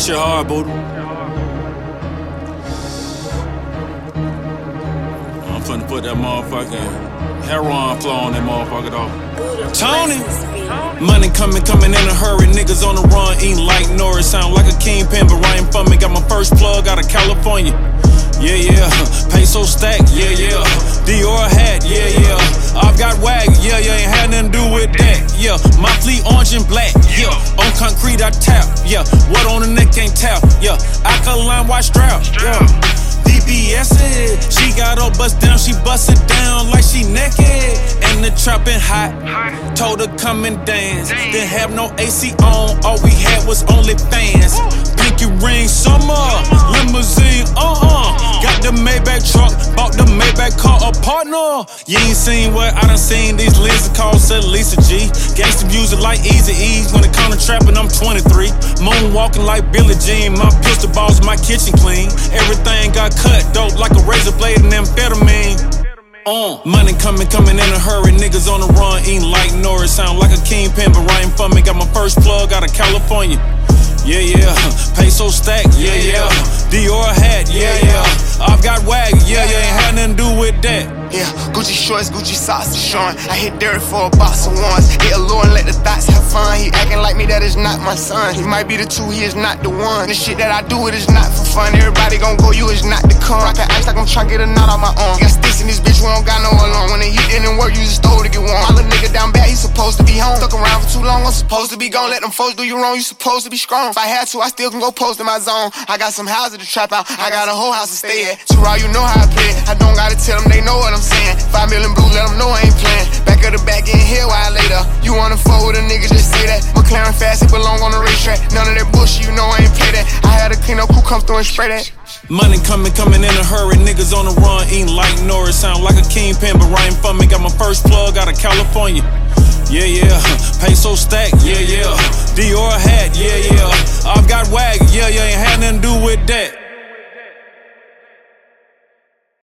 Shit hard, boo. I'm finna put that motherfucking heroin flow on that motherfucker, though. Tony! Money coming in a hurry. Niggas on the run, eating like Norris. Sound like a kingpin, but writing for me. Got my first plug out of California. Yeah. Peso stack, yeah. Dior hat, yeah. I've got wag, yeah. Ain't had nothing to do with that, yeah. My fleet orange and black, yeah. On concrete I tap, yeah. What on the neck ain't tap, yeah. Alkaline white strap, yeah. DBS it, she got her bust down, she bust it down like she naked. And the trap been hot, told her come and dance. Didn't have no AC on, all we had was only fans. Pinky ring, summer, limousine, Got the Maybach truck, bought the Maybach car, a partner. You ain't seen what I done seen, these lenses cost at least a G. Gangsta music like Easy E, when it come to trapping, I'm 23. Moonwalking like Billie Jean, my pistol balls, my kitchen clean. Everything got cut dope like a razor blade and amphetamine. Money coming in a hurry. Niggas on the run, eating like Norris. Sound like a kingpin, but writing for me. Got my first plug out of California. Yeah. Peso stack, yeah. Dior hat, yeah. I've got wag, yeah. Ain't had nothing to do with that. Yeah, Gucci shorts, Gucci socks, Sean. I hit Derek for a box of ones. Hit a lure and let the thoughts have fun. He acting like me, that is not my son. He might be the two, he is not the one. The shit that I do, it is not for fun. Everybody gon' go, you is not the con. Rockin' ice like I'm tryna get a knot on my arm. Got sticks in this bitch, we don't got no alarm. When the heat didn't work, you just stole to get warm. My little nigga down bad, he supposed to be home. Stuck around for too long, I'm supposed to be gone. Let them folks do you wrong, you supposed to be strong. If I had to, I still can go post in my zone. I got some houses to trap out, I got a whole house to stay at. T-Raw, you know how I play it. I don't gotta tell them, they know what I'm saying. 5 million blue, let them know I ain't playing. Back of the back, getting hit while later. You wanna fuck with a nigga, just say that. McLaren fast, it belong on the racetrack. None of that bullshit, you know I ain't play that. I had a clean up crew come through and spray that. Money coming in a hurry. Niggas on the run, eating like Norris. Sound like a kingpin, but writing for me. Got my first plug out of California. Yeah. Peso stack, yeah. Dior hat, yeah. I've got wag, yeah. Ain't had nothing to do with that.